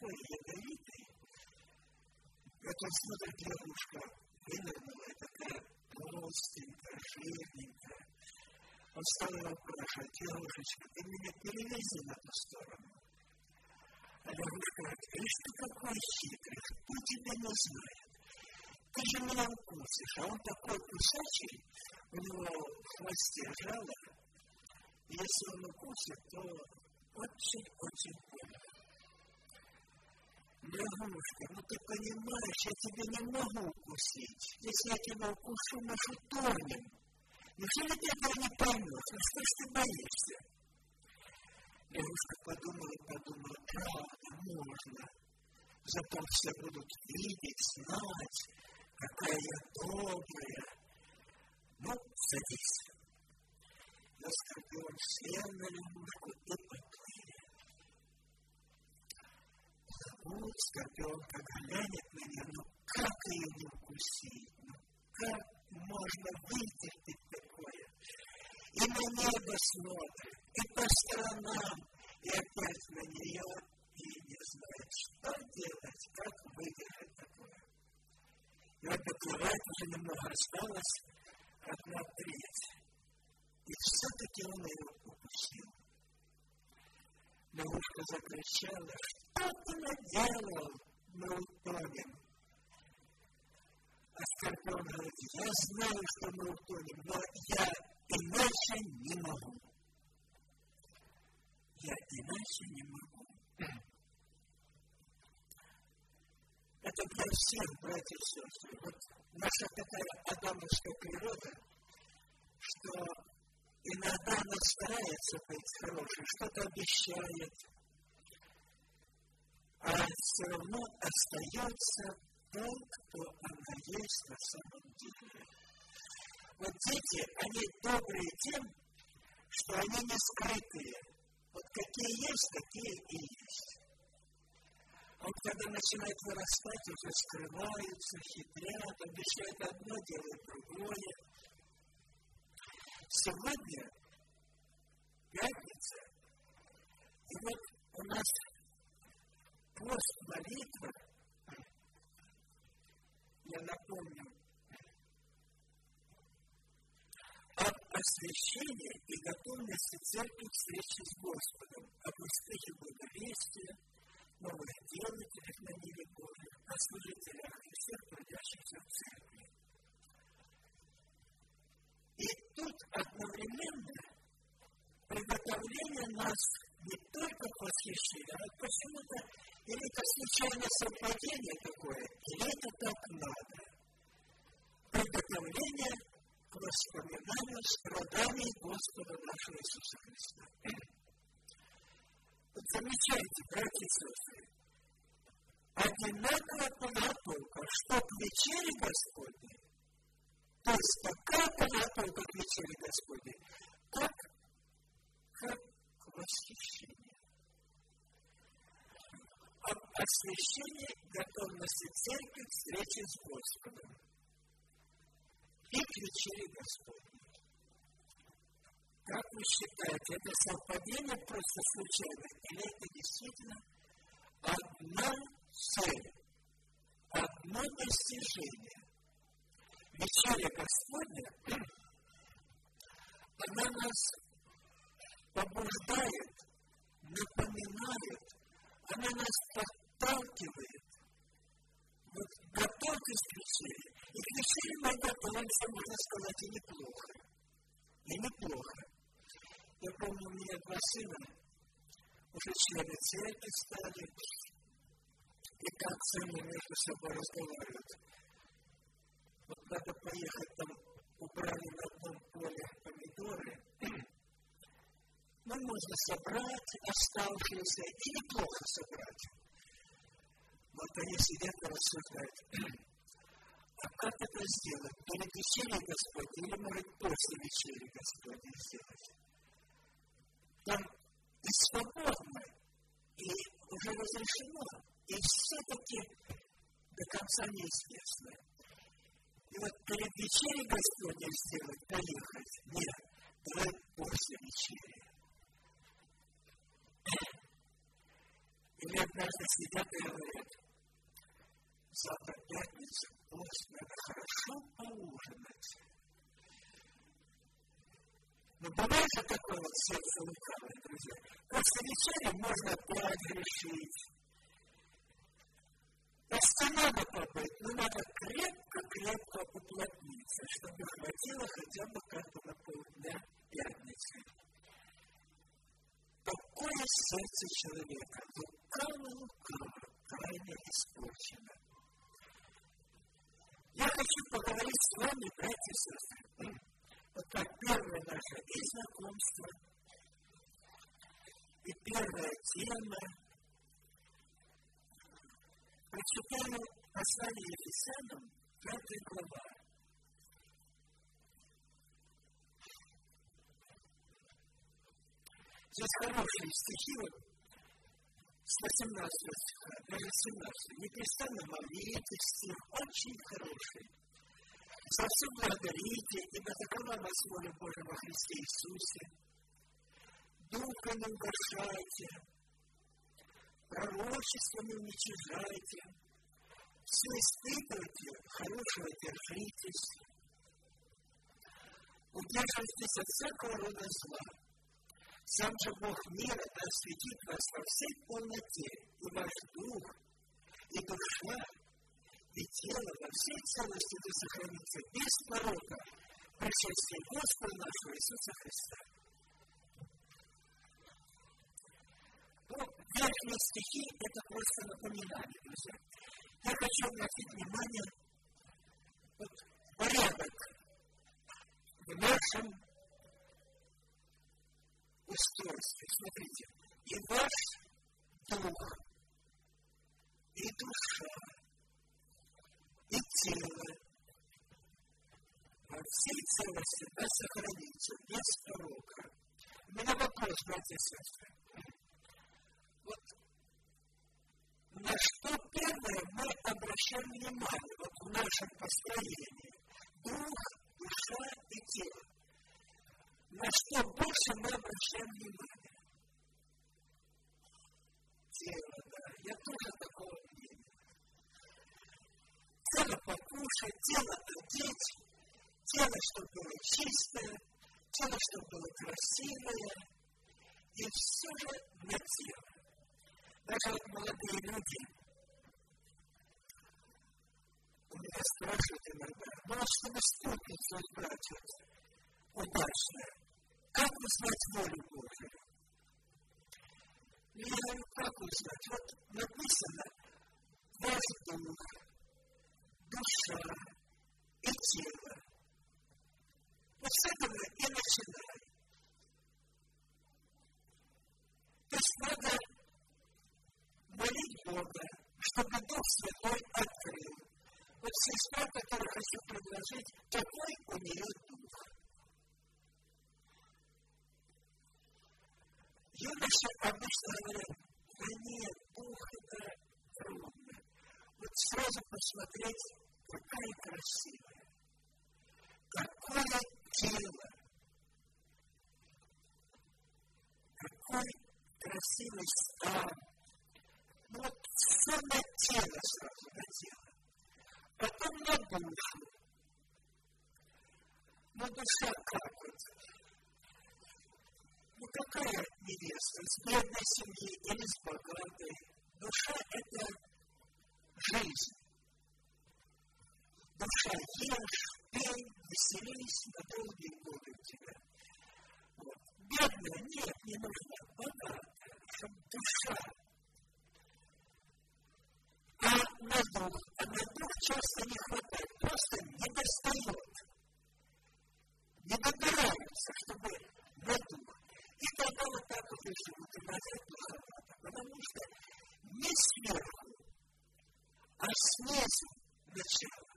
такой ядовитый. Вот он смотрит, лягушка вынырнула, такая толстенькая, жирненькая. Он стал его спрашивать: лягушечка, ты меня перевези на ту сторону. А лягушка говорит: видишь, ты какой хитрый, кто тебя не знает. Ты же меня укусишь, а он такой кусачий, у него в хвосте жало. Если он укусит, то очень-очень больно. Лягушка, ну ты понимаешь, я тебя не могу укусить. Если я тебя укушу, мы же утонем. Неужели ты этого не поймешь? Ну что ж ты боишься? Лягушка подумала, правда, можно. Зато все будут видеть, знать, какая я добрая. Ну, садись. Но скорпион сел на лягушку и поплыли. Вот скорпионка глянет на нее, ну как ее не укусить? Ну как можно вытерпеть такое? И на небо смотрит, и по сторонам, и опять на нее, и не знает, что делать, как выдержать такое. И вот доплывать уже немного осталось, 1/3. И все-таки он ее укусил. Лягушка закричала: что ты наделал? Мы утонем. А скорпион говорит: я знаю, что мы утонем, но я иначе не могу. Я иначе не могу. Это для всех, братья и сестры. Вот наша такая адамовская природа, что иногда она старается быть хорошей, что-то обещает, а все равно остается то, кто она есть на самом деле. Вот дети, они добрые тем, что они не скрытые. Вот какие есть, такие и есть. А вот когда начинают вырастать, уже скрываются, хитрят, обещают одно, делают другое. Сегодня пятница, и вот у нас пост молитва, я напомню, об освящении и готовности церкви к встрече с Господом, об успехе благовестия, новых делателях на мире Божьем, о служителях и всех трудящихся в церкви. И тут одновременно приготовление нас не только к восхищению, а почему-то или это случайное совпадение такое, или это так надо. Приготовление к воспоминанию страданий Господа нашего Иисуса Христа. Вот замечайте, братья и сестры, одинаковая подготовка, что к вечере Господней, то есть такая подготовка к вечере Господней, как к восхищению. Об освящении готовности церкви к встрече с Господом и к вечере Господней. Как вы считаете, это совпадение просто случайно, или это действительно одна цель, одно достижение? Вечеря Господня, она нас побуждает, напоминает, она нас подталкивает. Вот готовьтесь к вечере. И к вечере мы готовимся, можно сказать, и неплохо. И неплохо. Я помню, у меня 2 сына, уже члены церкви стали, и как сыны между собой разговаривают. Вот надо поехать, там убрали на одном поле помидоры, ну, можно собрать оставшиеся, и неплохо собрать. Вот они сидят и рассуждают. А как это сделать? Перед вечерей Господней или, может, после вечери Господней сделать? Там и свободно, и уже разрешено, и все-таки до конца неизвестно. И вот перед вечерей Господней сделать, поехать? Нет, давай после вечери. Или однажды часто сидят и говорят: завтра пятница, пост, надо хорошо поужинать. Но бывает же такое вот сердце лукавое, друзья. После вечери можно опять грешить. Постепенно побыть, но надо крепко уплотниться, чтобы хватило хотя бы как-то на полдня пятницы. Такое сердце человека, лукаво, крайне испорчено. Я хочу поговорить с вами, братья и сестры, вот как первое наше и знакомство, и первая тема. Прочитаю послание Ефесянам, 5 глава. Здесь хорошие стихи, с 18 стиха, даже 17. Непрестанно молитесь, стих очень хороший. За все благодарите, ибо такова вас воля Божия во Христе Иисусе. Духа не угошайте, пророчество не уничижайте, все испытывайте, хорошего держитесь, удерживайтесь от всякого рода зла. Сам же Бог мира осветит вас во всей полноте, и ваш дух, и душа, и тело во всей целости да сохранится без порока пришествия Господа нашего Иисуса Христа. Верхние стихи – это просто напоминание, друзья. Я хочу обратить внимание вот порядок в нашем устройстве. Смотрите, и ваш дух, и душа, и тело во всей целости да сохранится без порока. У меня вопрос, братья и сестры. Вот на что первое мы обращаем внимание вот в нашем построении? Дух, душа и тело. На что больше мы обращаем внимание? Тело, да. Я тоже такого мнения. Тело покушать, тело одеть, тело, чтобы было чистое, тело, чтобы было красивое, и все же на тело. Даже вот молодые люди у меня спрашивают иногда: может, чтобы спутницу избрать удачно, как узнать волю Божию? Я говорю, как узнать? Вот написано: ваш дух, душа и тело. Вот с этого и начинаем. То есть надо молить Бога, чтобы Дух Святой открыл. Вот сестра, которую хочу предложить, какой у нее дух. Юноши обычно говорят: да нет, дух это трудно. Вот сразу посмотреть, какая красивая, какое тело, какой красивый стан. Ну вот все на тело сразу, на тело. Потом на душу. Ну душа как вот? Ну какая невеста? С бедной семьи или с богатой? Душа – это жизнь. Душа ешь, пей, веселись на долгие годы у тебя. Вот. Бедная? Нет, не нужна. Богатая, чтобы душа. А на дух часто не хватает, просто не достает. Не добираются, чтобы на дух. И тогда вот так вот и живут, и назад духовато, потому что не сверху, а снизу начало.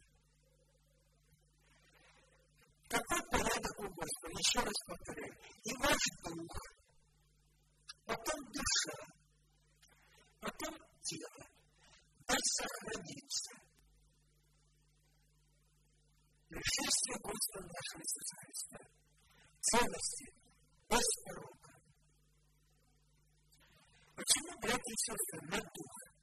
Какой порядок у Господа? Еще раз повторяю. И ваш дух, потом душа, потом тело. Да сохранится пришествие Господа нашего Иисуса Христа. Целости без порока. Почему, братья и сестры, на дух?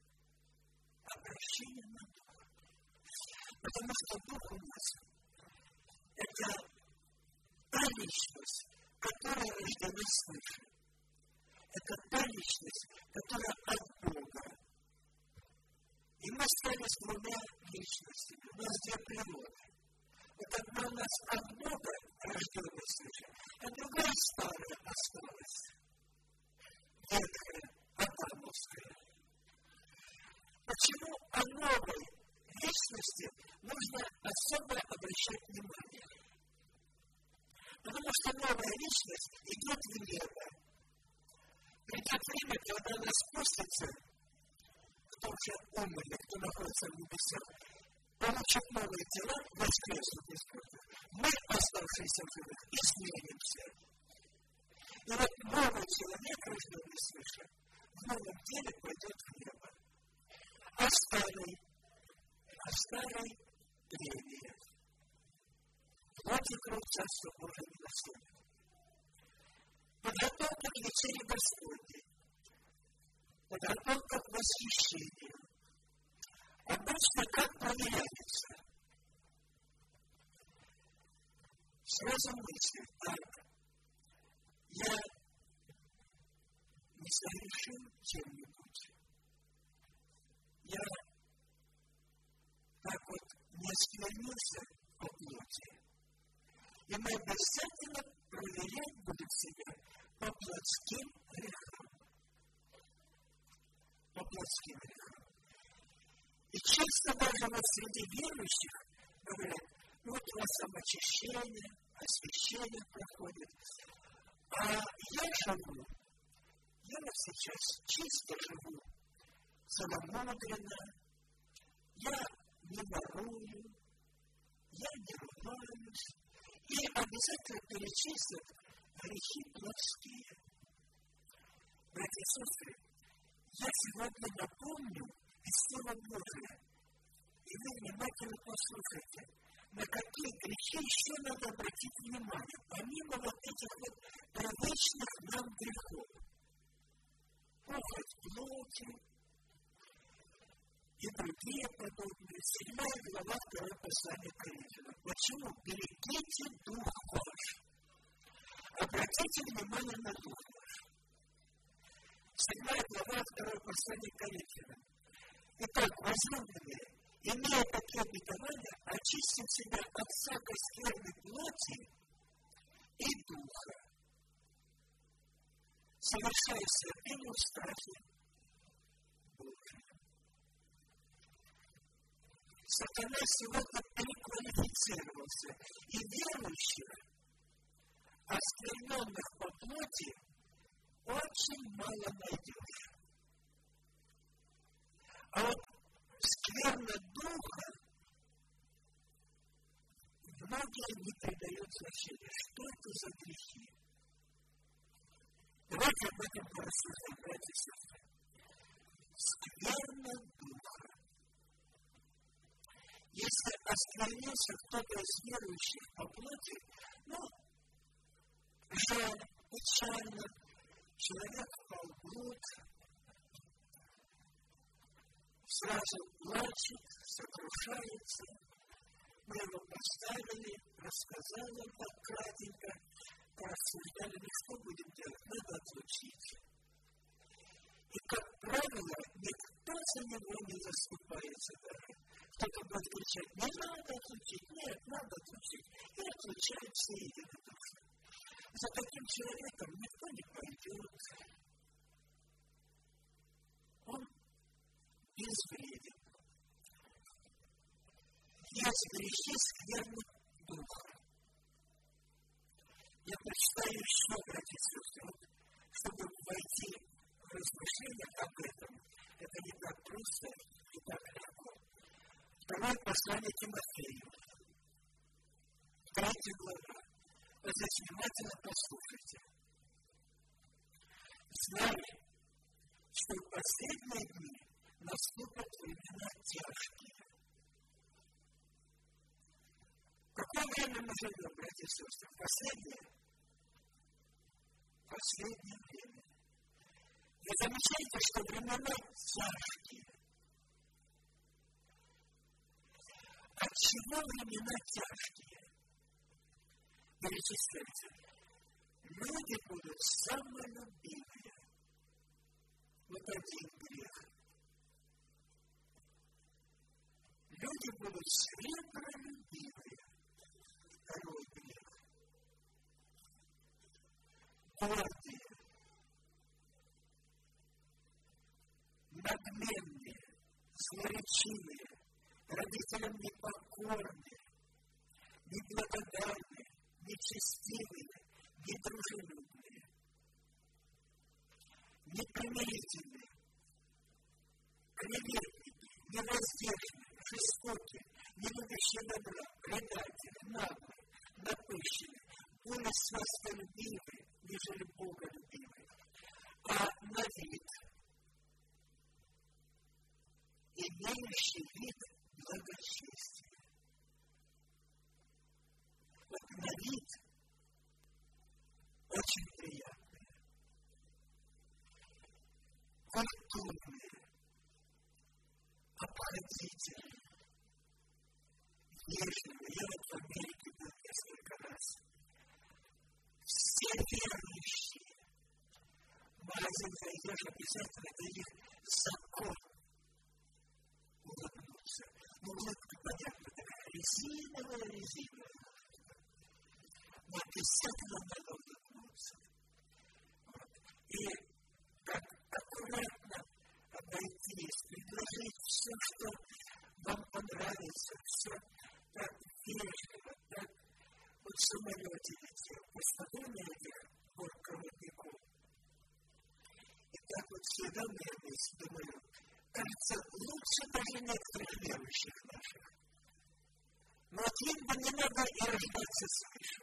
обращение на дух. Потому что дух у нас – это та личность, которая рождена свыше. Это та личность, которая от Бога. И мы стали с двумя личностями. У нас две природы. Вот одна у нас от Бога рожденная свыше, а другая старая осталась. Ветхая, адамовская. Почему о новой личности нужно особо обращать внимание? Потому что новая личность идет в небо. Придет время, когда она спустится, кто уже умерли, кто находится в небесах, получат новые тела, воскреснут из мертвых. Мы, оставшиеся в живых, изменимся. И вот новый человек, рожденный свыше, в новом теле пойдет в небо. А старый древнее. Плоть и кровь Царства Божия не наступит. Подготовка к вечере Господней. Подготовка к восхищению. Обычно как проверяется? Сразу мысли, так, я не согрешил чем-нибудь. Я так вот не осквернился по плоти. И мы обязательно проверять будем себя по плотским грехам. По плотским грехам. И часто даже вот среди верующих говорят, ну вот у вас самоочищение, освящение проходит. А я сейчас чисто живу, целомудренно, я не ворую, я не ругаюсь. И обязательно перечислят грехи плотские. Братья и сестры, я сегодня напомню из Слова Божия, и вы внимательно послушайте, на какие грехи еще надо обратить внимание, помимо вот этих вот привычных нам грехов. Похоть плоти и другие подобные. 7 глава 2 послания к Коринфянам. Почему? Берегите дух ваш. Обратите внимание на дух ваш. 7 глава 2 послания к Коринфянам. Итак, возлюбленные, имея такие обетования, очистим себя от всякой скверной плоти и духа, совершая святыню в страхе Божьем. Сатана сегодня переквалифицировался, и верующих, оскверненных по плоти, очень мало найдешь. А вот скверно духа многие не придают значения. Что это за грехи? Давайте об этом порассуждаем, братья и сестры. Скверно духа. Если осквернился кто-то из верующих по плоти, жаль, печально, человек впал в блуд, сразу плачет, сокрушается. Мы его поставили, рассказали так кратенько, порассуждали, ну что будем делать, надо отлучить. И, как правило, никто за него не заступается даже. Кто-то будет кричать, не надо отлучить, нет, надо отлучить. И отлучают все единодушно. За таким человеком никто не пойдет. Он безвреден. Есть грехи скверных духа. Я прочитаю еще, братья и сестры, чтобы войти в размышления об этом. Это не так просто, не так легко. 2 послание Тимофею, 3 глава. Вот здесь внимательно послушайте. Знали, что в последние дни наступят времена тяжкие. В какое время мы живем, братья и сестры? Последнее время. Вы замечаете, что времена тяжкие. Отчего времена тяжкие? Перечисляйте. Люди будут самолюбивые. Вот один грех. Люди будут сребролюбивые. Второй грех. Гордые. Надменные. Злоречивые. Родителям непокорные. Неблагодарные. Нечестивые. Недружелюбные. Непримирительные. Клеветники. Невоздержные. Жестокие, не любящие добра, предатели, наглые, напыщенные, более сластолюбивые, нежели боголюбивые, а на вид, имеющий вид благочестия. Вот на вид очень приятные, культурные, обходительные. Вежливые. Я вот в Америке был несколько раз. Все верующие. В магазин зайдешь, обязательно это их закон. Улыбнуться. Ну, улыбка, понятно, такая резиновая. Но обязательно надо улыбнуться. И как аккуратно обойтись, предложить все, что вам понравится, все так вежливо, так вот в самолете летел, посмотрели этих бортпроводников. И так вот всегда мне мысль, думаю, кажется, лучше даже некоторых верующих наших. Но от них бы не надо и рождаться свыше.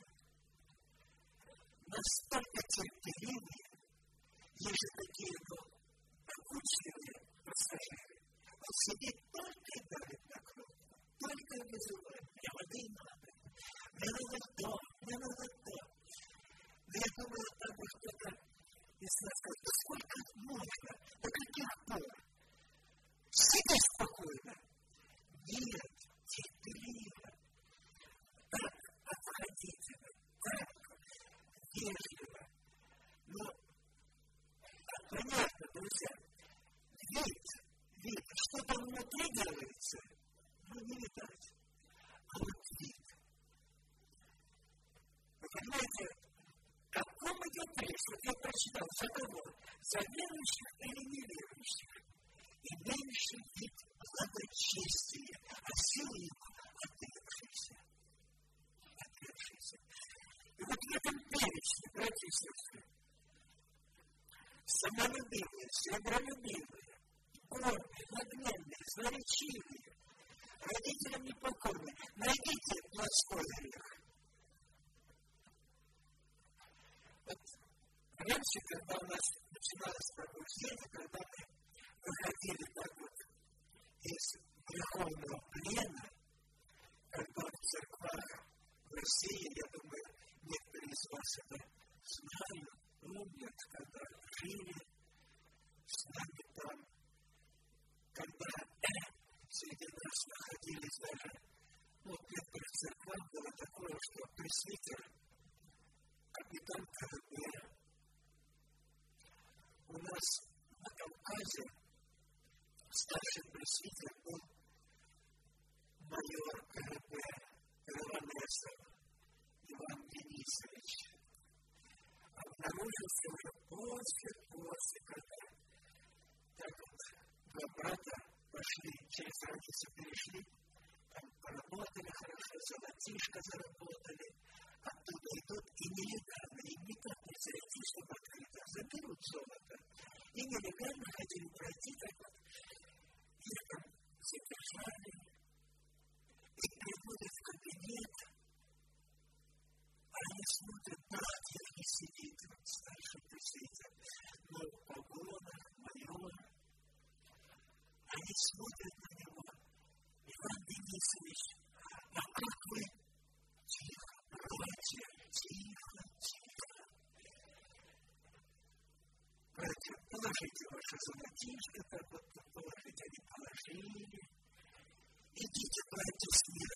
Настолько терпеливые, есть же такие, докучливые пассажиры. Он сидит только и давит на кнопку, только и вызывает. Мне воды надо. Мне надо то, мне надо то. Но я думаю, так бы кто-то из нас сказал, да сколько можно, до каких пор? Сиди спокойно. Нет, терпеливо. Так обходительно, так вежливо. Но понятно, друзья, вид, что там внутри делается, не видать. А вот вид. Вы понимаете, о ком идет речь? Вот я прочитал, за кого? За верующих или неверующих? Имеющий вид благочестия, а силы его отрекшиеся. И вот в этом перечне, братья и сестры, самолюбивые, сребролюбивые, гордые, надменные, злоречивые, родителям непокорные. Найдите плотской грех. Вот раньше, когда у нас начиналось пробуждение, когда мы выходили так вот из греховного плена, когда в церквах в России, я думаю, некоторые из вас это знают, помнят, когда жили с нами там, когда среди нас находились даже, в некоторых церквах было такое, что пресвитер, капитан КГБ, у нас на Кавказе старший пресвитер был майор КГБ Иванесов Иван Денисович. Обнаружился уже после, когда так вот два брата пошли, через границу перешли, там поработали хорошо, золотишко заработали, оттуда идут и нелегально, им никак не зайти, чтобы открыто заберут золото. И нелегально хотели пройти так вот, их там задержали, и приводят в кабинет, а они смотрят, братья не сидит, старший пресвитер, но погона, майор. Они смотрят на него. Иван Денисович, а как вы? Тихо, братья, тихо. Братья, положите ваше золотишко, так вот положите, они положили. Идите, братья, с миром.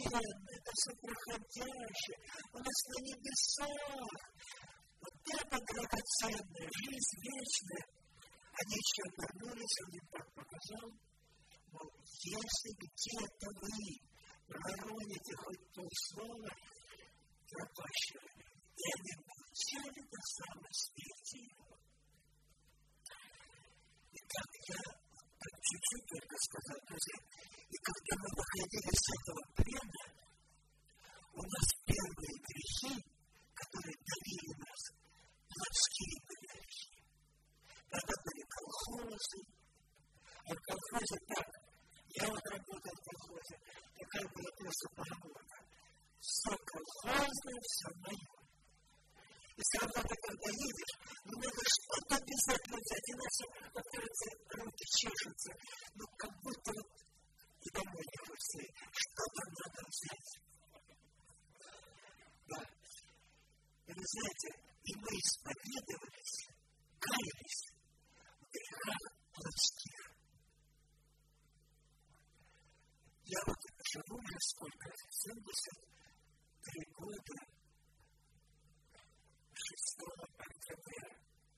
драгоценное, это все проходящее, у нас на небесах. Вот это драгоценное, жизнь вечная. Они еще обернулись, он им так показал, мол, если где-то вы пророните хоть полслова пропащего, и они молчали до самой смерти его. И как я так чуть-чуть только сказал, друзья, и когда мы выходили с этого плена, у нас первые грехи, которые давили нас, плотские были грехи. Тогда были колхозы, а в колхозе так, я вот работал в колхозе, такая была просто поговорка. Все колхозное, все мое. И сразу ты, когда едешь, надо что-то обязательно взять, иначе, кажется, руки чешутся, но как будто вот и домой не хочется, что-то надо взять. Да. И вы знаете, и мы исповедовались, каялись в грехах плотских. Я вот живу уже сколько? 73 года. 6 октября.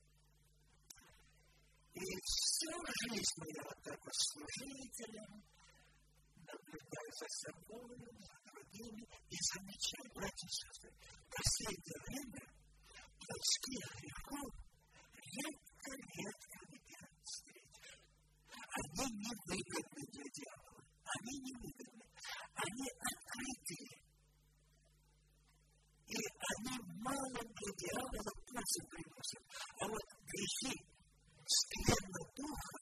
И всю жизнь моя вот так вот служителем, наблюдаю за собой, за другими, и замечаю, братья и сестры, в последнее время плотских грехов редко где встретишь. Они не выгодны для дьявола. Они не выгодны. Они открытые. И они мало для дьявола пользу приносят. А вот грехи скверного духа,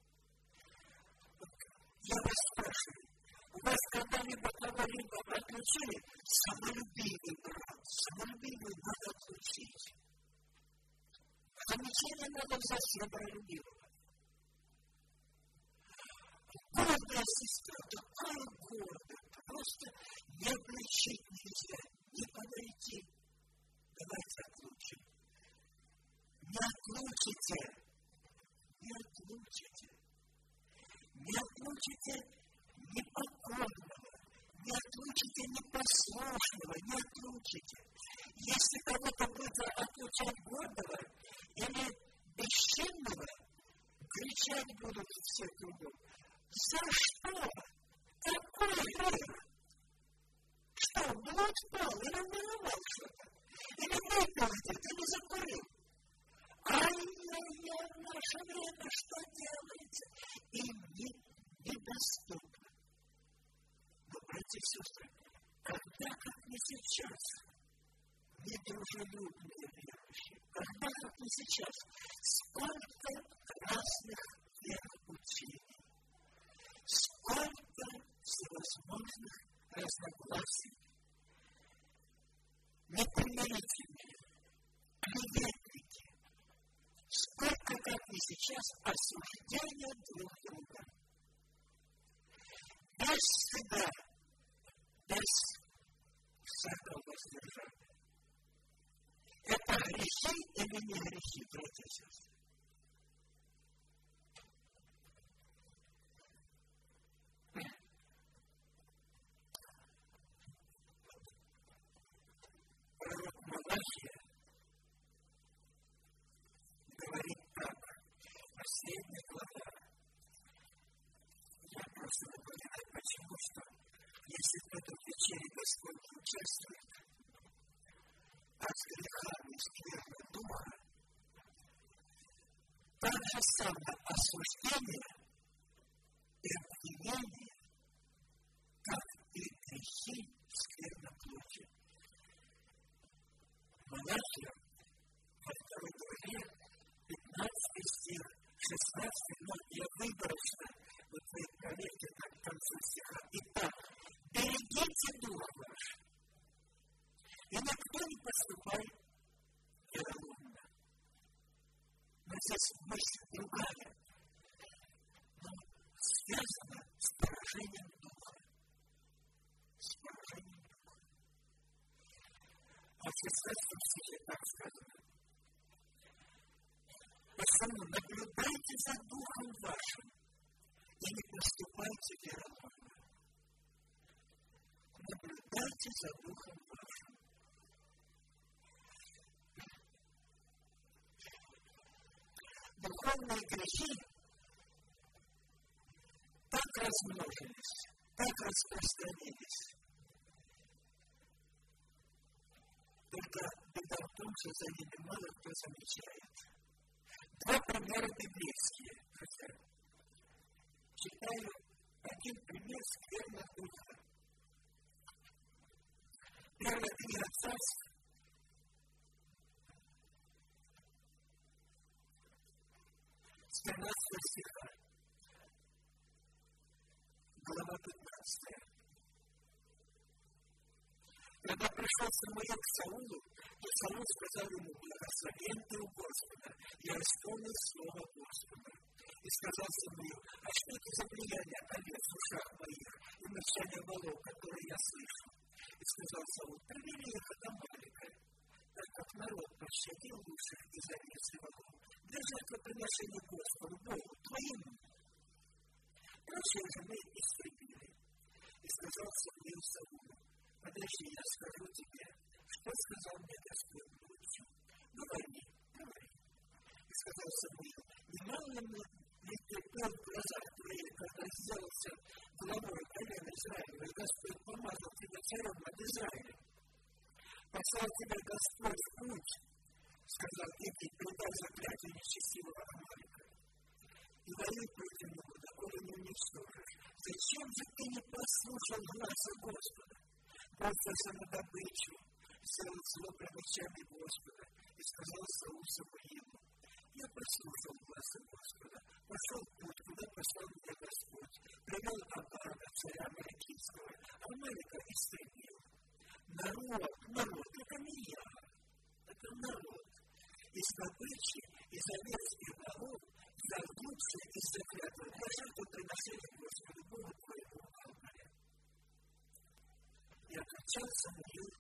я вас спрашиваю, у вас когда-либо кого-либо отключили? Самолюбивый брат, самолюбивый надо отключить. Замечание надо взять самолюбивого. Гордая сестра, такая гордая, просто не обличить нельзя, не подойти. Давайте отлучим. Не отлучите. Не отлучите. Не отлучите непокорного, не отлучите непослушного, не отлучите. Если кого-то будет отлучать гордого или бесчинного, кричать будут все кругом. За что? Какой грех? Что, блуд спал или воровал что-то? Или выпил где-то, или закурил? Ай-яй-яй, в наше время что делается? И недоступно. Но, братья и сестры, когда, как не сейчас, недружелюбные верующие, когда, как не сейчас, сколько разных вероучений, сколько всевозможных разногласий, непримирительные, клеветники, сколько, как и сейчас, осуждения друг друга. Без стыда, без всякого воздержания. Это грехи или не грехи, братья и сестры? Пророк Малахия говорит так, последняя глава. Я просто напоминаю, почему, что если в этом вечере Господь участвует, а с грехами скверного духа, так же самое осуждение и обвинение, как и грехи скверной плоти. Малахия, во 2 главе, 15 стих, 16, но я выборочно, вот вы проверьте так в конце стиха. Итак, берегите дух ваш, и никто не поступает вероломно. Но здесь мысль другая, но связана с поражением духа. С поражением духа. А в 16 стихе так сказано. Потому наблюдайте за духом вашим и не поступайте вероломно. наблюдайте за духом вашим. Духовные грехи так размножились, так распространились. Только беда в том, что за ними мало кто замечает. Два примера библейские. Читаю один пример скверного духа. Первая книга Царств, 14 стиха, глава 15. Когда пришел Самуил к Саулу, то Саул сказал ему: «Благословен ты у Господа, я исполнил слово Господа». И сказал Самуил: «А что это за влияние овец в ушах моих и мычание волов, которые я слышу?» И сказал Саул: «Привели их от Амалика, так как народ пощадил уши из овец и волов. Для жертвоприношения Господу Богу твоему. Прочие же мы истребили». И сказал Самуил Саулу: «Подожди, я скажу тебе, что сказал мне Господь ночью. Говори, говори». И сказал Самуил: «Немало ли ты был в глазах твоих, когда сделался главой колена Израиля, и Господь помазал тебя царем над Израилем? Послал тебя Господь в путь, сказал Египет, предай заклятие нечестивого Амалика. И воюй против него, доколе не уничтожишь. Зачем же ты не послушал гласа Господа? Бросился на добычу, сделал зло пред очами Господа». И сказал Саул Самуилу: «Я послушал гласа Господа, пошел в путь, куда послал меня Господь, привел Агага, царя Амаликийского, Амалика истребил. Народ, это не я, это народ. Из добычи, из овец и волов взял лучшее из заклятого для жертвоприношения Господу Богу твоему Албаре». И отвечал Самуил: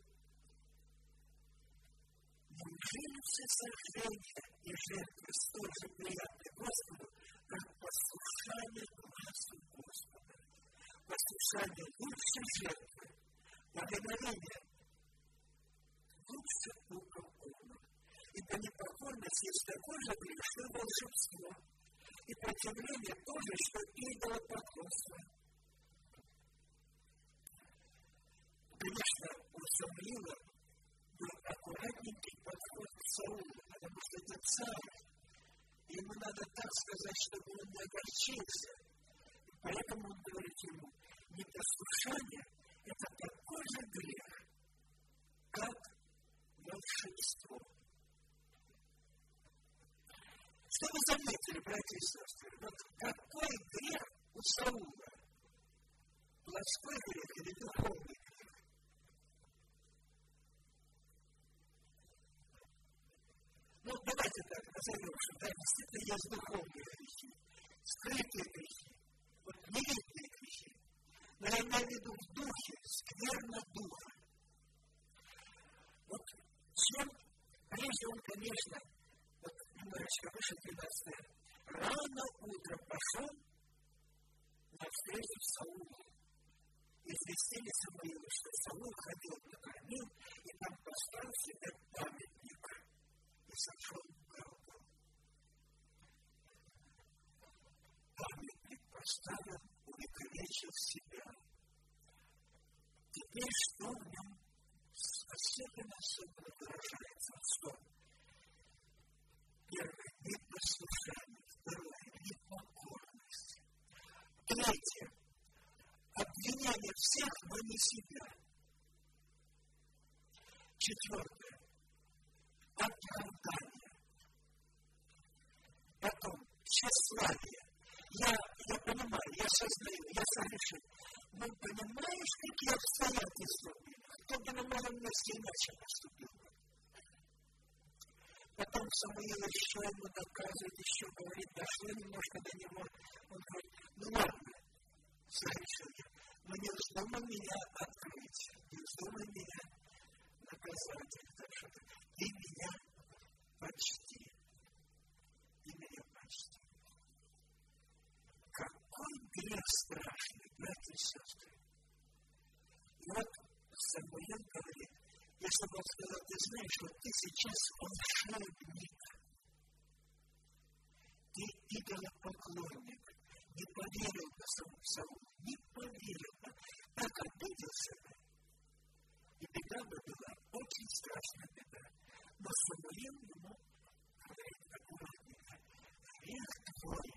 «Неужели все сожжения и жертвы столь же приятны Господу, как послушание гласу Господа? Послушание лучше жертвы, повиновение лучше духа Бога. Ибо непокорность есть такой же грех, что и волшебство, и противление тоже, что идолопоклонство». Конечно, у Самуила был аккуратненький подход к Саулу, потому что это царь. Ему надо так сказать, чтобы он не огорчился. И поэтому он говорит ему: непослушание – это такой же грех, как волшебство. Что вы заметили, братья и сестры? Вот какой грех у Саула? Плотской грех или духовный грех? Ну, давайте так назовем, что да, действительно есть духовные грехи, скрытые грехи, вот невидные грехи. Но я имею в виду в духе, скверно духа. Вот чем прежде он, конечно, вот немножечко выше 13, рано утром пошел навстречу Саулу. И известили Самуила, что Саул ходил накормил, и там поставил себе памятник. И сошел в гору. Памятник поставил, увековечил себя. Теперь что в нем особенно выражается? Что? Первое – непослушание. Второе – непокорность. Третье – обвинение всех, но не себя. Четвертое – оправдание. Потом тщеславие. Я понимаю, я сознаю, я согрешил. Но понимаешь, какие обстоятельства были? Кто бы на моем месте иначе поступил? Потом Самуил еще ему доказывает, еще говорит, дошло немножко до него. Он говорит: ну ладно, согрешил я, но не вздумай меня открыть, не вздумай меня наказать. Так что ты меня почти. Ты меня почти. Какой грех страшный, братья и сестры. И вот знаешь, вот ты сейчас волшебник, ты идолопоклонник, не поверил на самом Саулу, не поверил, так обиделся, и беда бы была, очень страшная беда, но Самуил ему говорит аккуратненько, грех твой,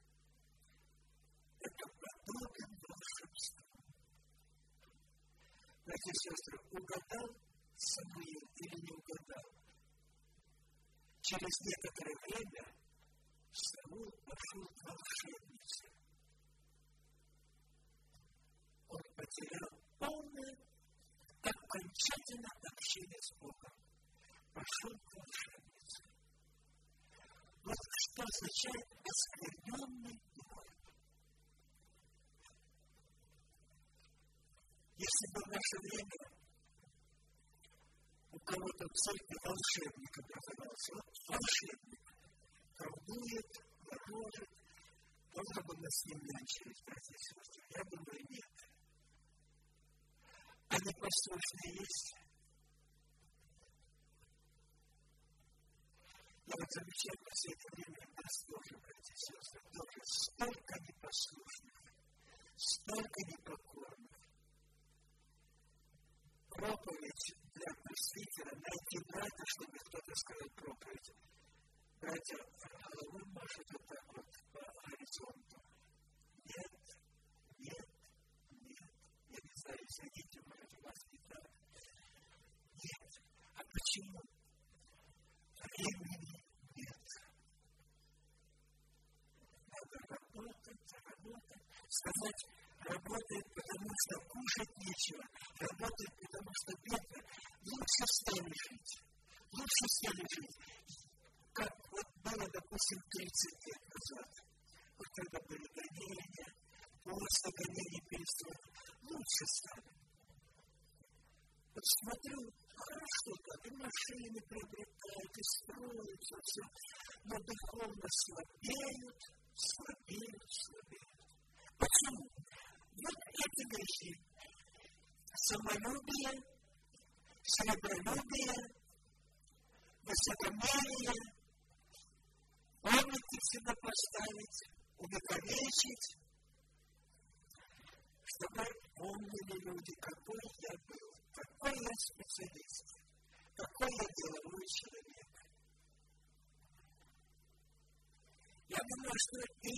это подобен волшебству. Братья и сестры, угадал Самуил или не угадал? Через некоторое время Саул пошел к волшебнице. Он потерял полное, окончательно общение с Богом. Пошел к волшебнице. Вот что означает оскверненный дух. Если бы в наше время у кого-то в церкви волшебник образовался, волшебник колдует, ворожит, можно бы мы с ним нянчились, братья и сестры? Я думаю, нет. А непослушные есть? Я вот замечаю по все это время нас тоже, братья и сестры, тоже столько непослушных, столько непокорных. Проповедь для пресвитера, найти брата, чтобы кто-то сказал проповедь. Братья, головой машет вот так вот по горизонту. Нет. Я не знаю, сидите, может, у вас не так. Нет. А почему? Времени нет. Надо работать. Сказать, работает, потому что кушать нечего. Работает, потому что бедно. Лучше стали жить. Как вот было, допустим, 30 лет назад. Вот когда были гонения, просто гонения перестали. Лучше стали. Вот смотрю, хорошо так, и машины приобретают, и строятся, все. Но духовно слабеют. Почему? Вот эти грехи. Самолюбие, сребролюбие, высокомерие, памятник себя поставить, увековечить, чтобы помнили люди, какой я был, какой я специалист, какой я деловой человек. Я думаю, что и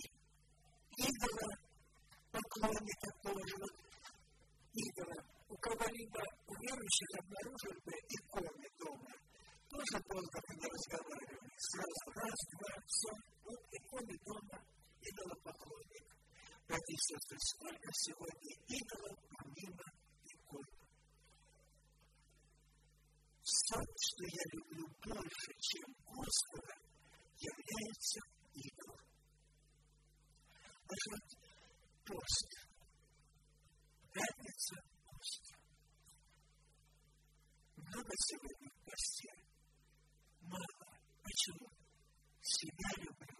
идолопоклонника тоже, идола, у кого-либо у верующих обнаружил бы иконы дома, тоже долго не разговаривали. Сразу раз, два, все, вот иконы дома, идолопоклонник. Братья и сестры, сколько сегодня идолов помимо икон. Все, что я люблю больше, чем Господа, является идолом. Даже пост. Пятница пост. Много сегодня в посте. Мало. Почему? Себя люблю.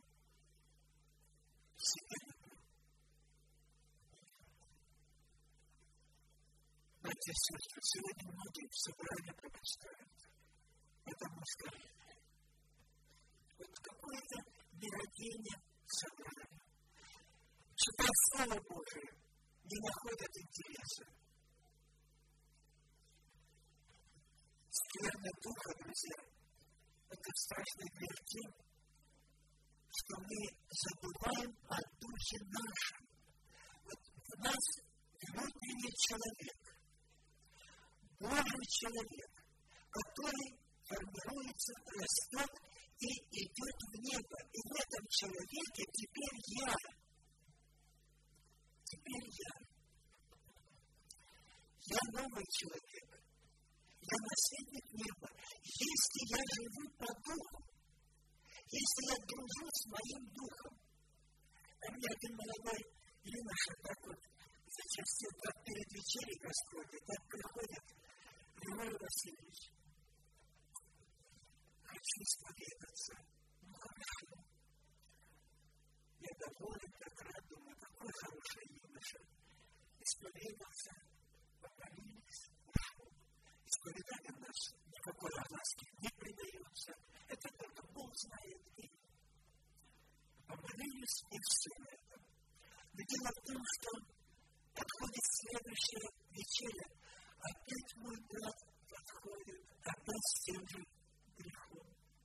Братья и сестры, сегодня многие в собрании пропускают. Потому что вот какое-то нерадение собрания. Читать Слово Божие не находят интереса. Скверна духа, друзья, это страшный грех тем, что мы забываем о Духе нашем. Вот в нас внутренний человек, Божий человек, который формируется, растет и идет в небо. И в этом человеке теперь я. Я новый человек. Я наследник неба. Если я живу по духу, если я дружу с моим духом. А мне один молодой юноша так вот зачастил, как перед вечерей Господь, так приходит Григорий Васильевич. Хочу исповедаться. Ну хорошо. Я доволен, как рад, думаю, какой хороший юноша. Исповедался, помолились, ушел. исповедание у нас никакой огласки не придается. Это только Бог знает и помолились и все на этом. Но дело в том, что подходит следующая вечеря. Опять мой брат подходит, опять с тем же грехом.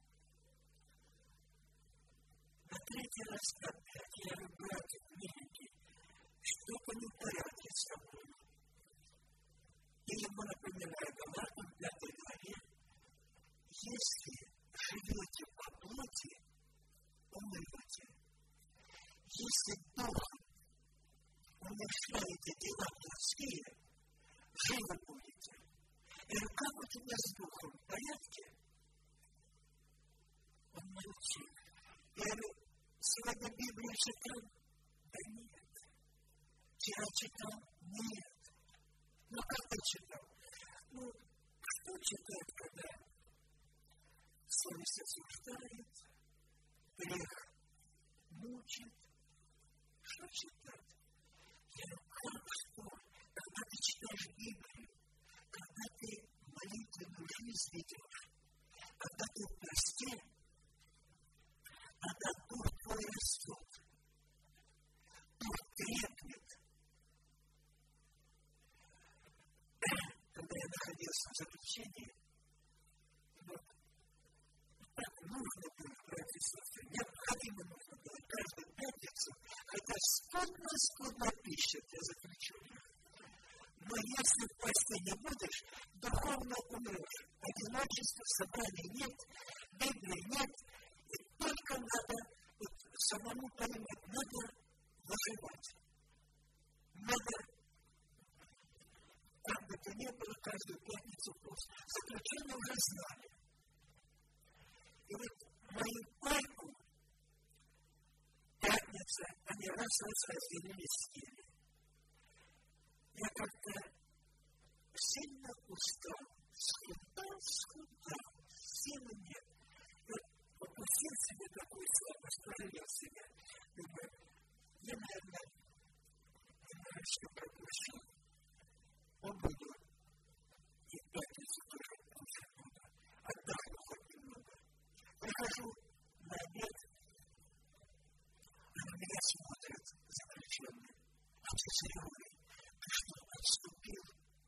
На третий раз опять я говорю, братья, миленькие, что-то не в порядке с тобой. И ему напоминаю, Галатам 5 главе, если живете по плоти, умрете. Если духом умерщвляете дела плотские, живы будете. Я говорю, как у тебя с духом? В порядке? Он молчит. Я говорю, сегодня Библию читал? Да нет. Вчера читал? Нет. Ну, как ты читал? Ну, кто читает, когда совесть осуждает, грех мучит? Что читать? Я говорю, как что? Когда ты читаешь Библию, когда ты молитвенную жизнь ведешь, когда ты в посте, когда дух твой растет, дух крепнет. Когда я находился в заключении, так нужно было, братья и сестры, необходимо нужно было каждую пятницу, хотя скудно пища для заключения. Но если в посте не будешь, духовно умрешь. Одиночества, собраний нет, Библии нет, и только надо самому понимать, надо выживать. Надо, как бы то ни было, каждую пятницу пост. Заключение уже знали. И вот мою пайку пятница, они раз разделили стили. Я как-то сильно устал, схудал, силы нет. Вот попустил себе такую слабость, пожалел себя. Думаю, я, наверное, что пропущу, побуду. И в пятницу тоже очень много. Отдохну хоть немного. Прихожу на обед, а на меня смотрят заключенные. А ты серьезный? Ты что, отступил?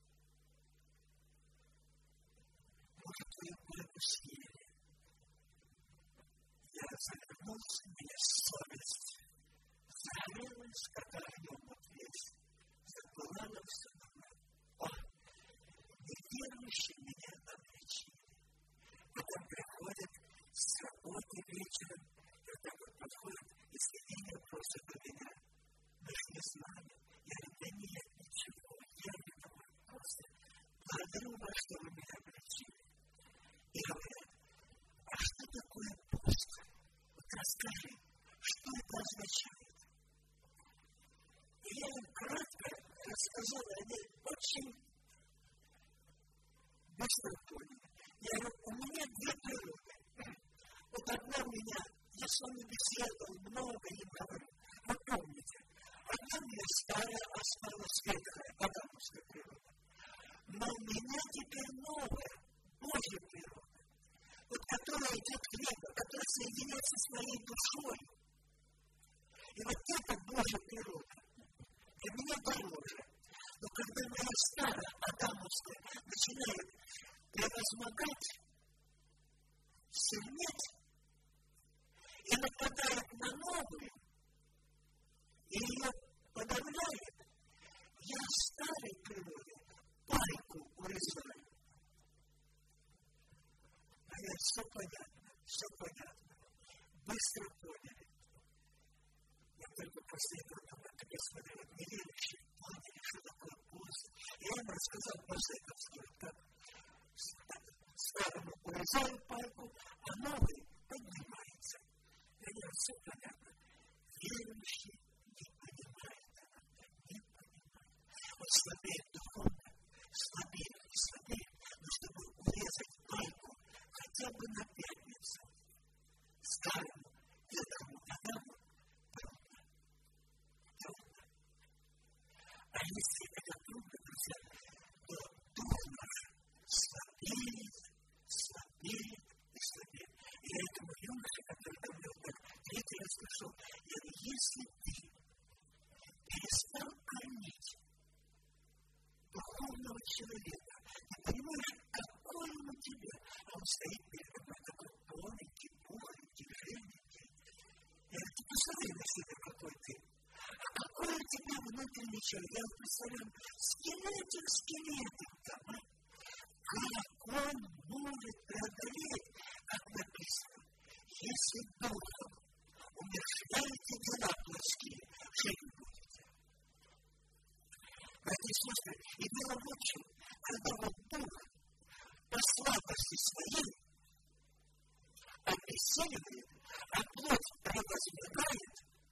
Может, твою курку съели? Я завернулся, меня совесть загорелась, как огнем вот весь. Запылала все на меня. О, неверующие меня обличили. Потом приходят с работы вечером, и вот так вот подходят, и следили просто до меня. Мы же не знали. Я говорю, да нет, ничего, я не думаю, просто благодарю вас, что вы меня обличили. И говорят, а что такое пост? Вот расскажи, что это означает? И я им кратко рассказал, они очень быстро поняли. Я говорю, у меня две природы. Вот одна у меня, я с вами беседовал много и говорю, вы помните, одна у меня старая осталась ветхая, адамовская природа. Но у меня теперь новая, Божья природа, вот которая идет к небу, которая соединяется с моей душой. И вот эта Божья природа для меня дороже. Но когда моя старая адамовская начинает превозмогать, сильнеть и нападает на новую, и ее подавляет, я старой природе пайку урезаю. А я все понятно. Быстро поняли. Я только после этого когда смотрел, неверующие поняли, что такое пост. Я им рассказал после этого, как старому урезаю пайку, а новый поднимается. Я говорю, все понятно. Верующие не понимают это, не понимают. Вот слабеет духовно, слабеет. Но чтобы урезать пайку хотя бы на пятницу, старому, ветхому адаму, трудно. А если это трудно, друзья, то дух наш Посмотри на себя, какой ты. А какой у тебя внутренний человек? Я представляю, скелетик там, а? Как он может преодолеть, как написано, если духом умерщвляете дела плотские, жить будете. Братья и сестры, и дело в общем, когда вот дух по слабости своей обессиливает, а плоть превозмогает,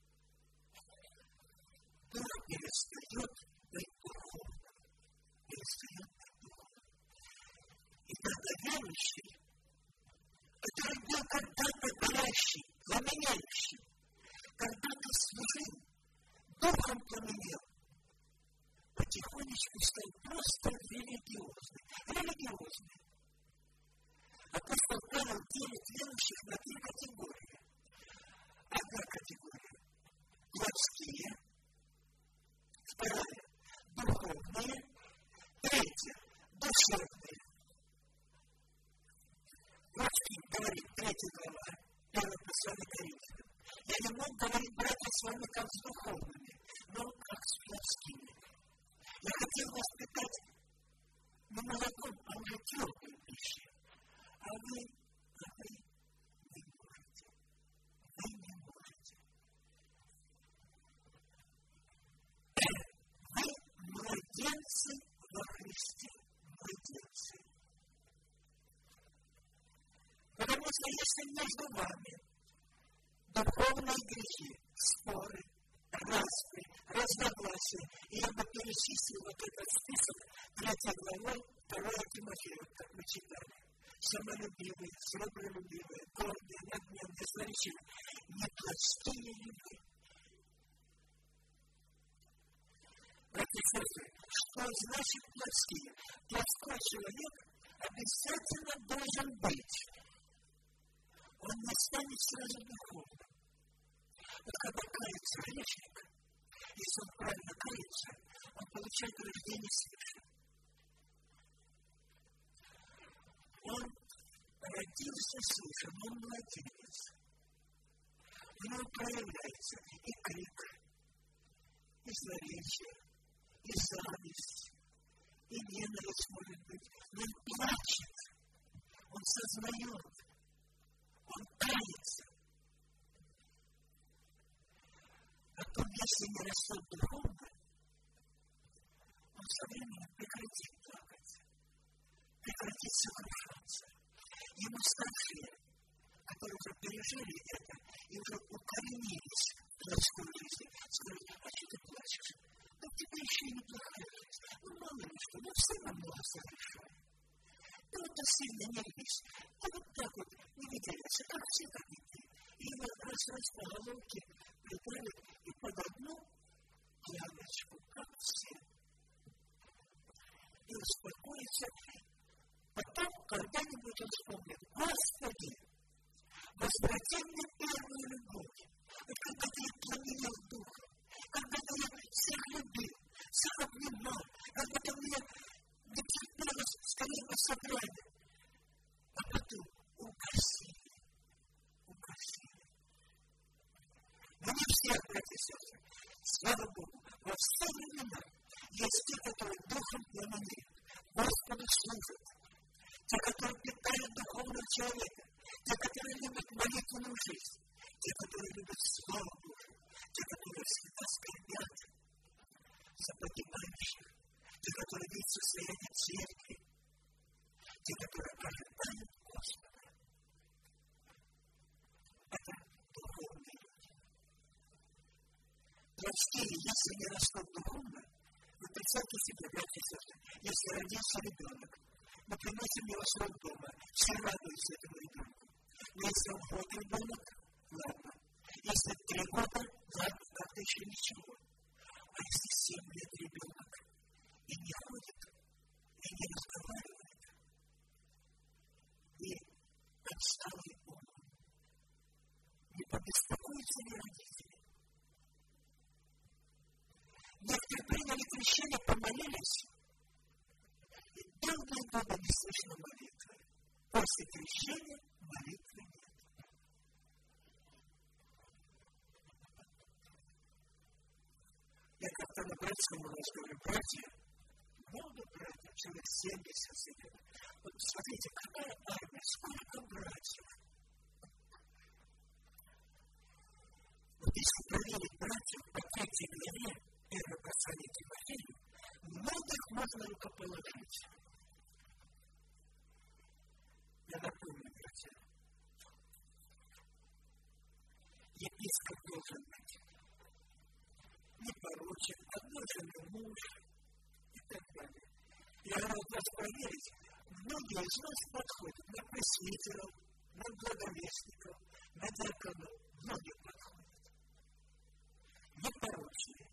дух перестает быть духовным, перестает быть духовным. И тогда верующий, который был когда-то горящий, пламеняющий, когда-то служил, духом пламенел, потихонечку стал просто религиозный. Апостол Павел делит верующих на 3 категории. Одна категория – плотские, вторая – духовные, третья – душевные. Плотские, говорит 3 глава, 1 послание Коринфянам. Я не мог говорить, братья, с вами как с духовными, но как с плотскими. Я хотел вас питать не молоком, а уже твердой пищей. А вы не можете. Вы не можете. Вы младенцы во Христе. Младенцы. Потому что если между вами духовные грехи, споры, распри, разногласия, и я бы перечислил вот этот список 3 главой 2 Тимофея, как мы читали. Самолюбивые, сребролюбивые, гордые, надменные, злоречивые, не плотские ли вы? Братья и сестры, что значит плотские? Плотской человек обязательно должен быть. Он не станет сразу духовным. Вот когда кается грешник, если он правильно кается, он получает рождение свыше. Он родился свыше, он младенец. В нем проявляется и крик, и злоречие, и зависть, и ненависть может быть. Но он плачет, он сознает, он кается. Потом, если не растет духовно, он со временем прекратит плакать, прекратит сокрушаться. Ему старшие, которые уже пережили это и уже укоренились в плотской жизни, скажут: а что ты плачешь? Да тебе еще и неплохая жизнь. Ну, мало ли что, ну все равно совершаем. Ты вот сильно не рвись, ты вот так вот не выделяйся, как все, как и ты. И раз по головке придали и под одну ямочку, как все. И успокоится. Потом когда-нибудь он вспомнит: Господи, возврати мне первую любовь. Вот когда-то я пламенел духом, когда-то я всех любил, всех обнимал, когда-то мне не терпелось скорее на собрание. А потом угасили. Но не все, братья и сестры. Слава Богу, во все времена есть те, которые духом пламенеют, Господу служат. Те, которые питают духовного человека, те, которые любят молитвенную жизнь, те, которые любят Слово Божие, те, которые всегда скорбят за погибающих, те, которые видят состояние церкви, те, которые ожидают Господа. Это духовные люди. Плотские, если не растут духовно, вы представьте себе, братья и сестры, если родился ребенок, мы приносим его с роддома, все радуются этому ребенку. Но если он год ребенок, ладно. Если 3 года, ладно, как-то еще ничего. А если 7 лет ребенок и не ходит, и не разговаривает, и отсталый ум, не побеспокоятся ли родители? Некоторые приняли крещение, помолились, и долгие годы не слышно молитвы. После крещения молитвы нет. немецкому у нас говорю, братья, много братьев, человек 70 сидит. Вот смотрите, какая армия, сколько братьев. Вот если проверить братьев по 3 главе, первое послание Тимофею, многих можно рукоположить. Я напомню, братья, епископ должен быть непорочен, однажды муж и так далее. Я рад вас проверить, многие из вас подходят на пресвитеров, на благовестников, на диаконов, многие подходят. Непорочные.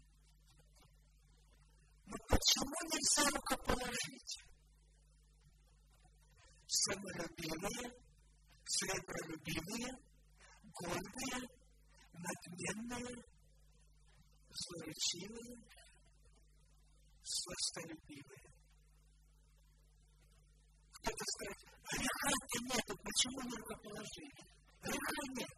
Но почему нельзя рукоположить? Самолюбивые, сребролюбивые, гордые, надменные, злоречивые, сластолюбивые. Кто-то скажет, греха-то нету, почему не рукоположили? Греха нет.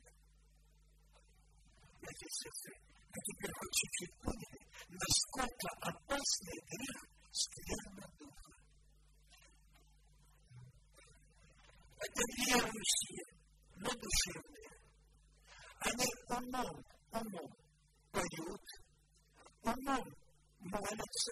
Братья и сестры, а теперь вы чуть-чуть поняли, насколько опасный грех скверна духа. Это верующие, но душевные. Они умом поют, умом молятся.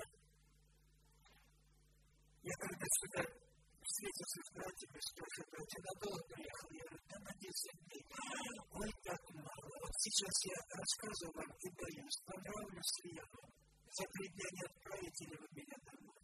Я когда сюда встретился с братьями, спрашиваю, братья, надолго приехал? Я говорю, да на 10 дней. Ой, так мало. Вот сейчас я рассказываю вам и боюсь, понравлюсь ли я вам. За 3 дня не отправите ли вы меня домой?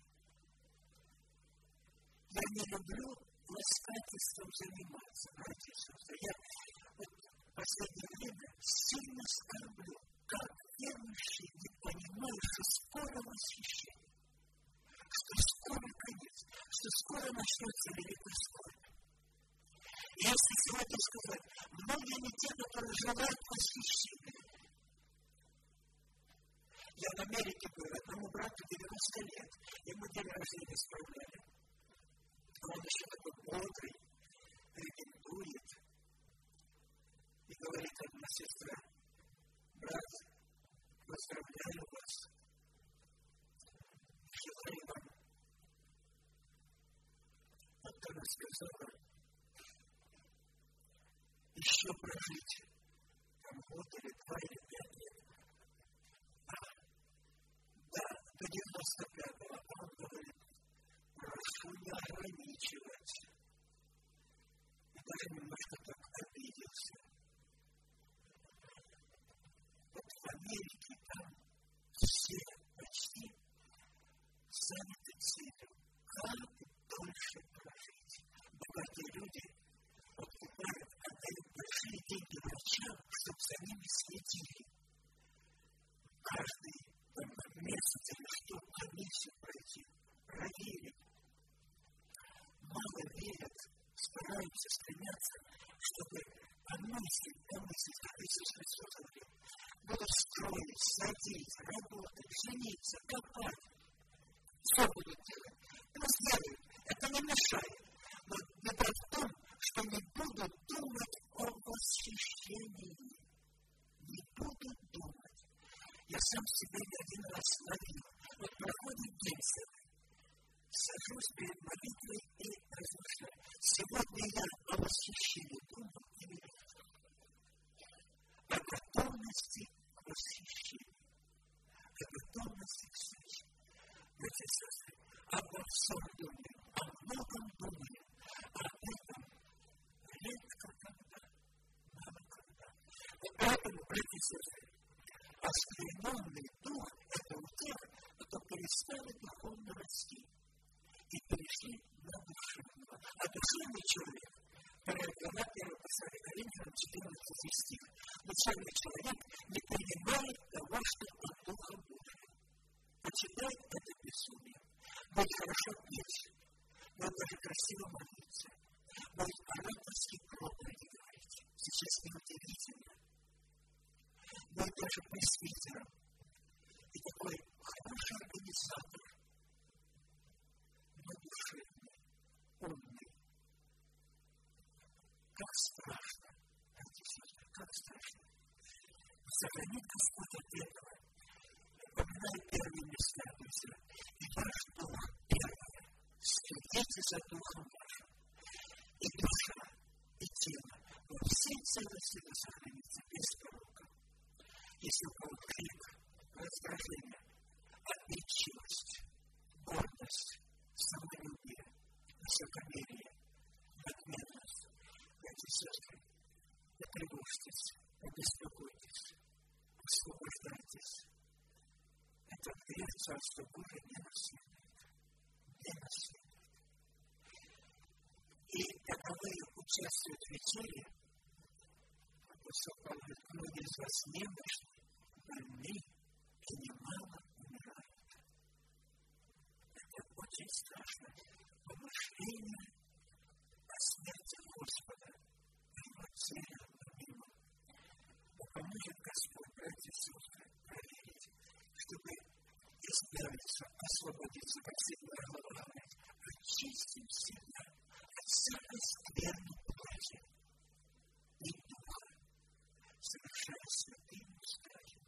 Я не люблю ласкательством заниматься, братья и сестры. Я вот в последнее время сильно скорблю, как верующие не понимают, что скоро восхищение, что скоро конец, что скоро начнется великая скорбь. И если сегодня сказать, многие не те, которые желают восхищения. Я в Америке был, одному брату 90 лет, ему день рождения справляли. Он еще такой бодрый, рекомендует и говорит одна сестра, брат, поздравляю вас, желаю вам. Вот она сказала, еще прожить, там год или 2 или 5 лет. Да, до 95-го, а он говорит, прошу не ограничивать. И даже немножко так обиделся. Вот в Америке там все почти заняты целью, как дольше прожить. Богатые люди покупают, отдают большие деньги врачам, чтобы за ними следили. Каждый месяц или что комиссию пройти, проверить. Мало верят, стараются, стремятся, чтобы помыслить, как Иисус Христос говорит, будут строить, садить, работать, жениться, копать. Все будут делать. Это сделают, это не мешает. Но беда в том, что не будут думать о восхищении. Не будут думать. Я сам себе не один раз ловил. Вот проходит день целый. Сажусь перед молитвой и размышляю. Сегодня я о восхищении думаю или нет? О готовности к восхищению. О готовности к встрече. Братья и сестры, обо всем думаем, о многом думаем, а об этом редко когда, мало когда. И поэтому, братья и сестры, оскверненный дух – это у тех, кто перестали духовно расти и перешли на душевного. А душевный человек, 2 глава 1 послания Коринфянам, 14 стих, душевный человек не принимает того, что от Духа Божия. Почитает это безумие. Будет хорошо петь, будет даже красиво молиться, будет ораторский проповеди говорить. Сейчас неудивительно. Будет даже пресвитером. И такой хороший организатор, но душевный, умный. Как страшно, братья и сестры, как страшно. Сохранит Господь от этого. вспоминай первые места, друзья. И ваш дух первое. Следите за духом вашим. И душа, и тело во всей целости сохранится без порока. Если у кого крик, раздражение, обидчивость, гордость, самолюбие, высокомерие, надменность, братья и сестры, не тревожьтесь, не беспокойтесь, освобождайтесь. Это грех Царства Божия не наследует. Не наследует. И когда вы участвуете в вечере, апостол Павел говорит, многие из вас немощны, больны и немало умирают. Это очень страшно. Помышление о смерти Господа и его цели мимо. Но поможет Господь, братья и сестры, проверить, чтобы избавиться, освободиться, как всегда говорит, очистим себя от всякой скверной плоти и духа, совершая святым страхом.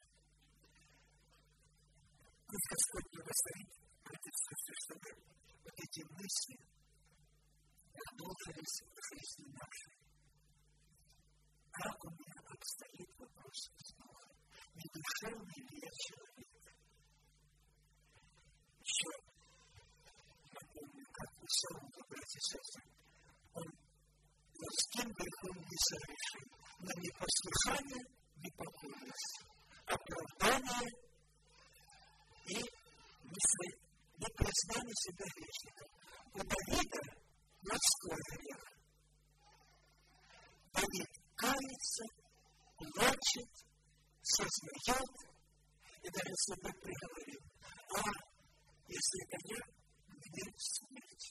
Пусть Господь благословит, братья и сестры, чтобы вот эти мысли продолжились в жизни нашей. Как у меня обстоит вопрос с Богом? Не душевный ли я человек? Еще напомню, как у Саула, братья и сестры, он морским грехом не совершил, но непослушание, непокорность, оправдание и непризнание себя грешником. У Давида морской грех. Давид кается, плачет, сознает, и даже себе приговорил, если это я, мне смерть.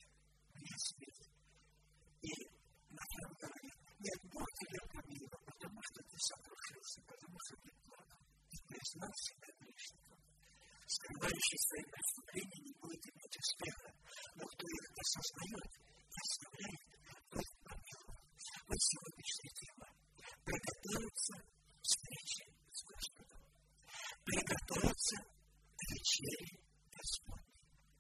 И Натан говорит, нет, Бог тебя помиловал, потому что ты сокрушился, потому что ты плакал, и признал себя грешником. Скрывающий свои преступления не будет иметь успеха, но кто их осознает, оставляет, Бог помиловал. Вот сегодняшняя тема. Приготовиться к встрече с Господом. Приготовиться к вечере Господней.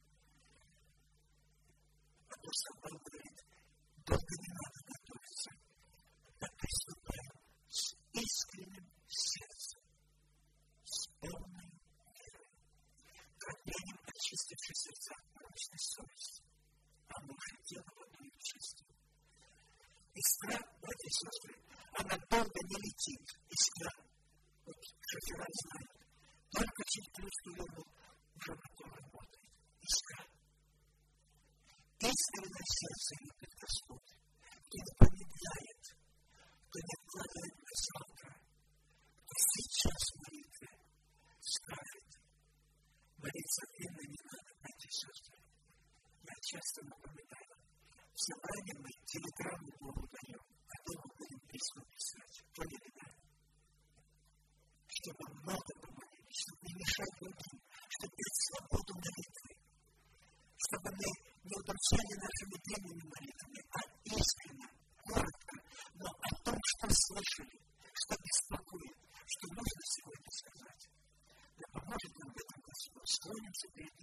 Апостол Павел говорит, долго не надо готовиться, а приступаем с искренним сердцем, с полной верой, терпением очистивши сердца от порочной совести, а наше тело водой чистим. Искра, братья и сестры, она долго не летит, искра. Вот шофера знают, только чуть плюс километр уже мотор работает. Искра. Искреннее сердце любит Господь, кто не помедляет, кто не откладывает на завтра, кто сейчас в молитве скажет, молиться время не надо, братья и сестры. Я часто напоминаю, в собрании мы телеграмму Богу даем, а дома будем письма писать, проверяем, чтобы много помолились, чтобы не мешать другим, чтобы дать свободу молитвы, чтобы мы не удручали нашими длинными молитвами, а искренне, коротко, но о том, что слышали, что беспокоит, что нужно сегодня сказать. Да поможет нам в этом Господь. Склонимся перед